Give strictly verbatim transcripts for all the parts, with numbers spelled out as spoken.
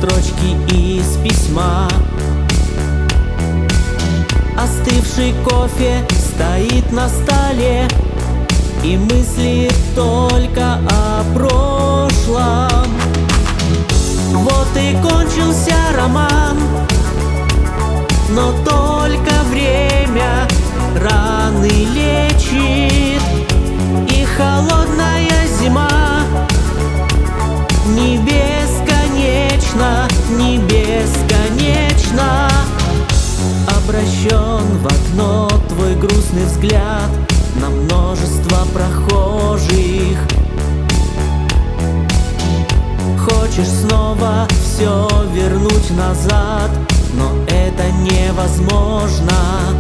строчки из письма. Остывший кофе стоит на столе, и мысли только о прошлом. Вот и кончился роман, но только время раны лечит. И холодная зима не бесконечна, не бесконечна. Обращен в окно твой грустный взгляд на множество прохожих. Хочешь снова все вернуть назад, но это невозможно.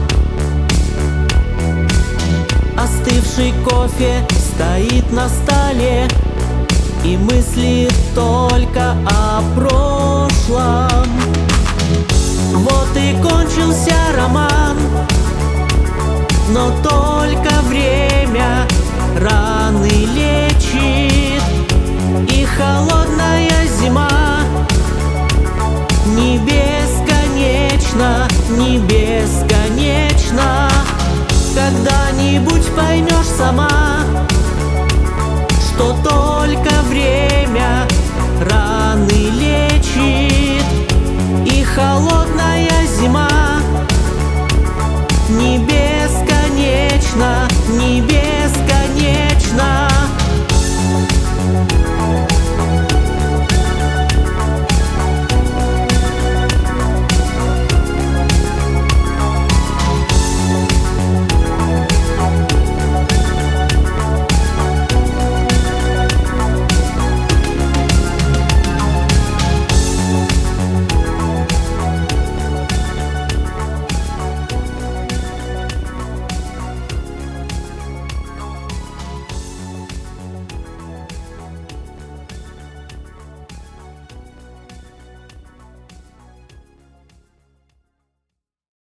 Остывший кофе стоит на столе, и мысли только о прошлом. Вот и кончился роман, но только время раны лечит. И холодная зима не бесконечна, не бесконечна. Когда-нибудь поймешь сама, что только время раны лечит. И холодная зима не бесконечна, не бесконечна.